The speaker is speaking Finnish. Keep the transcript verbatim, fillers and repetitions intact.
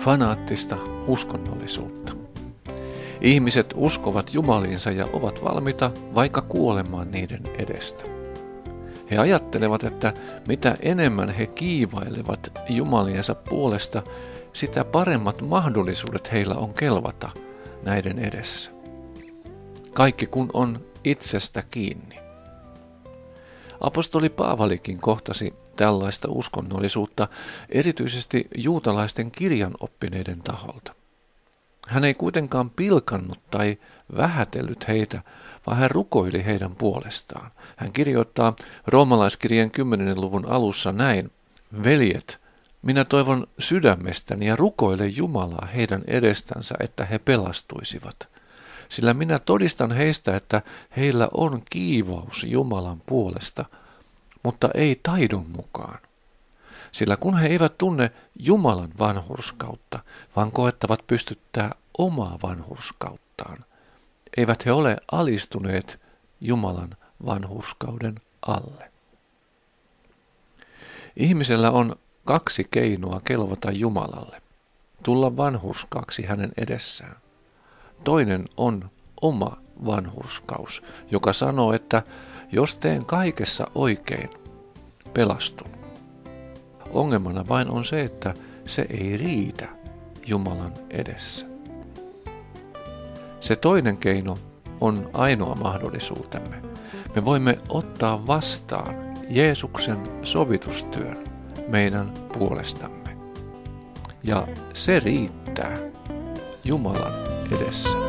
fanaattista uskonnollisuutta. Ihmiset uskovat jumaliinsa ja ovat valmiita vaikka kuolemaan niiden edestä. He ajattelevat, että mitä enemmän he kiivailevat jumaliensa puolesta, sitä paremmat mahdollisuudet heillä on kelvata näiden edessä. Kaikki kun on itsestä kiinni. Apostoli Paavalikin kohtasi tällaista uskonnollisuutta erityisesti juutalaisten kirjanoppineiden taholta. Hän ei kuitenkaan pilkannut tai vähätellyt heitä, vaan hän rukoili heidän puolestaan. Hän kirjoittaa roomalaiskirjeen kymmenennen luvun alussa näin: Veljet, minä toivon sydämestäni ja rukoilen Jumalaa heidän edestänsä, että he pelastuisivat. Sillä minä todistan heistä, että heillä on kiivaus Jumalan puolesta, mutta ei taidon mukaan. Sillä kun he eivät tunne Jumalan vanhurskautta, vaan koettavat pystyttää omaa vanhurskauttaan, eivät he ole alistuneet Jumalan vanhurskauden alle. Ihmisellä on kaksi keinoa kelvata Jumalalle, tulla vanhurskaaksi hänen edessään. Toinen on oma vanhurskaus, joka sanoo, että jos teen kaikessa oikein, pelastun. Ongelmana vain on se, että se ei riitä Jumalan edessä. Se toinen keino on ainoa mahdollisuutemme. Me voimme ottaa vastaan Jeesuksen sovitustyön meidän puolestamme. Ja se riittää Jumalan edessä.